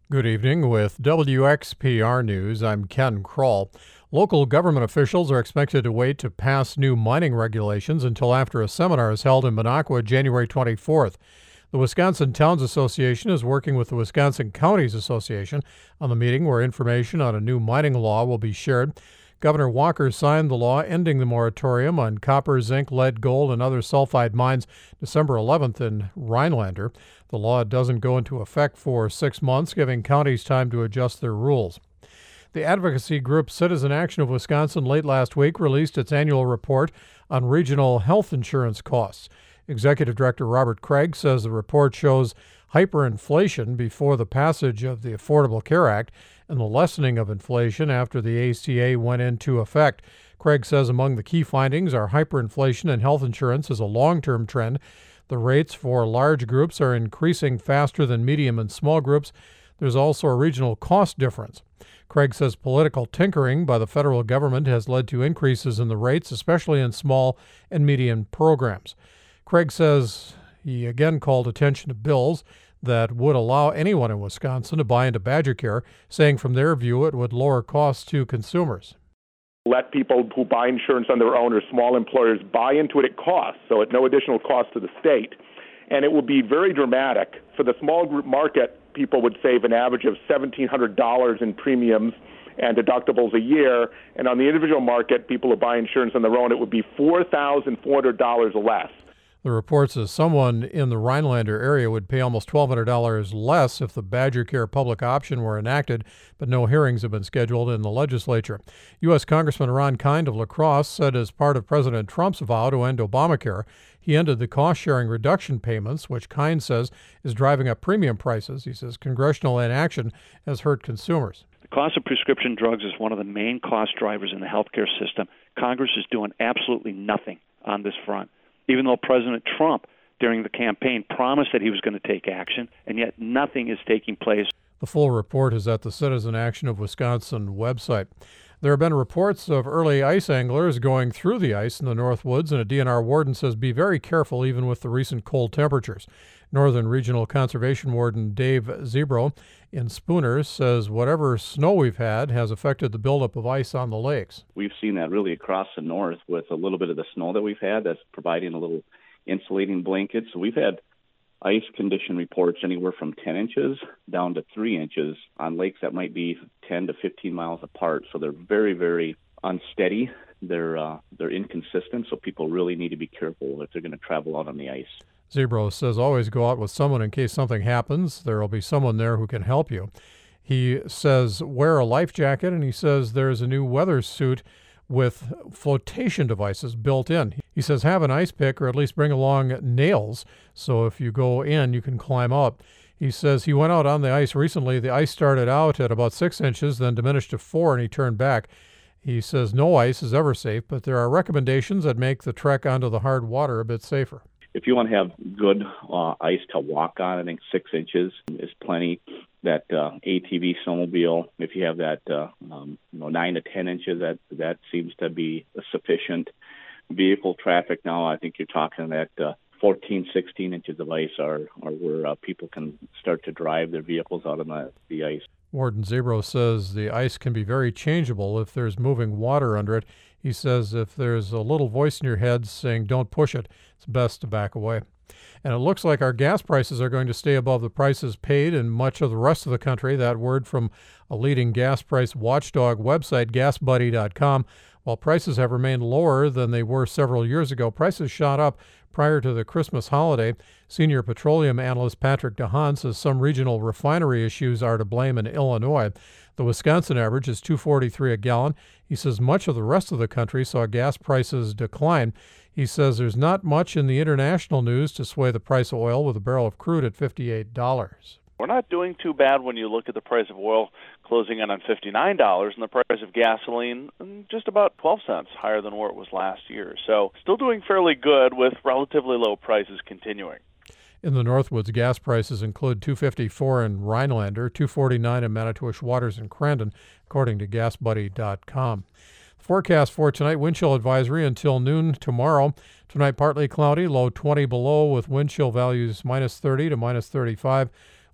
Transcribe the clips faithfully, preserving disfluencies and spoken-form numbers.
Good evening. With W X P R News, I'm Ken Kroll. Local government officials are expected to wait to pass new mining regulations until after a seminar is held in Minocqua January twenty-fourth. The Wisconsin Towns Association is working with the Wisconsin Counties Association on the meeting where information on a new mining law will be shared. Governor Walker signed the law ending the moratorium on copper, zinc, lead, gold, and other sulfide mines December eleventh in Rhinelander. The law doesn't go into effect for six months, giving counties time to adjust their rules. The advocacy group Citizen Action of Wisconsin late last week released its annual report on regional health insurance costs. Executive Director Robert Craig says the report shows hyperinflation before the passage of the Affordable Care Act and the lessening of inflation after the A C A went into effect. Craig says among the key findings are hyperinflation in health insurance is a long-term trend. The rates for large groups are increasing faster than medium and small groups. There's also a regional cost difference. Craig says political tinkering by the federal government has led to increases in the rates, especially in small and medium programs. Craig says he again called attention to bills that would allow anyone in Wisconsin to buy into Badger Care, saying from their view it would lower costs to consumers. Let people who buy insurance on their own or small employers buy into it at cost, so at no additional cost to the state. And it will be very dramatic. For the small group market, people would save an average of seventeen hundred dollars in premiums and deductibles a year. And on the individual market, people who buy insurance on their own, it would be four thousand four hundred dollars less. The report says someone in the Rhinelander area would pay almost twelve hundred dollars less if the Badger Care public option were enacted, but no hearings have been scheduled in the legislature. U S. Congressman Ron Kind of La Crosse said as part of President Trump's vow to end Obamacare, he ended the cost-sharing reduction payments, which Kind says is driving up premium prices. He says congressional inaction has hurt consumers. The cost of prescription drugs is one of the main cost drivers in the healthcare system. Congress is doing absolutely nothing on this front, even though President Trump, during the campaign, promised that he was going to take action, and yet nothing is taking place. The full report is at the Citizen Action of Wisconsin website. There have been reports of early ice anglers going through the ice in the North Woods, and a D N R warden says be very careful even with the recent cold temperatures. Northern Regional Conservation Warden Dave Zebro in Spooner says whatever snow we've had has affected the buildup of ice on the lakes. We've seen that really across the north with a little bit of the snow that we've had that's providing a little insulating blanket. So we've had ice condition reports anywhere from ten inches down to three inches on lakes that might be ten to fifteen miles apart. So they're very, very unsteady. They're uh, they're inconsistent, so people really need to be careful if they're going to travel out on the ice. Zebro says always go out with someone in case something happens. There will be someone there who can help you. He says wear a life jacket, and he says there's a new weather suit with flotation devices built in. He says have an ice pick or at least bring along nails so if you go in, you can climb up. He says he went out on the ice recently. The ice started out at about six inches, then diminished to four, and he turned back. He says no ice is ever safe, but there are recommendations that make the trek onto the hard water a bit safer. If you want to have good uh, ice to walk on, I think six inches is plenty. That uh, A T V snowmobile, if you have that uh, um, you know, nine to ten inches, that that seems to be sufficient. Vehicle traffic now, I think you're talking that uh, fourteen, sixteen inches of ice are, are where uh, people can start to drive their vehicles out on the, the ice. Warden Zebro says the ice can be very changeable if there's moving water under it. He says if there's a little voice in your head saying don't push it, it's best to back away. And it looks like our gas prices are going to stay above the prices paid in much of the rest of the country. That word from a leading gas price watchdog website, gas buddy dot com. While prices have remained lower than they were several years ago, prices shot up prior to the Christmas holiday. Senior petroleum analyst Patrick DeHaan says some regional refinery issues are to blame in Illinois. The Wisconsin average is two forty-three a gallon. He says much of the rest of the country saw gas prices decline. He says there's not much in the international news to sway the price of oil with a barrel of crude at fifty-eight dollars. We're not doing too bad when you look at the price of oil closing in on fifty-nine dollars and the price of gasoline just about twelve cents higher than where it was last year. So still doing fairly good with relatively low prices continuing. In the Northwoods, gas prices include two fifty-four in Rhinelander, two forty-nine in Manitowish Waters and Crandon, according to gas buddy dot com. Forecast for tonight, wind chill advisory until noon tomorrow. Tonight, partly cloudy, low twenty below with wind chill values minus thirty to minus thirty-five.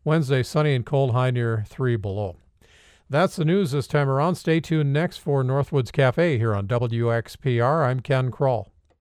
Wednesday, sunny and cold, high near three below. That's the news this time around. Stay tuned next for Northwoods Cafe here on W X P R. I'm Ken Kroll.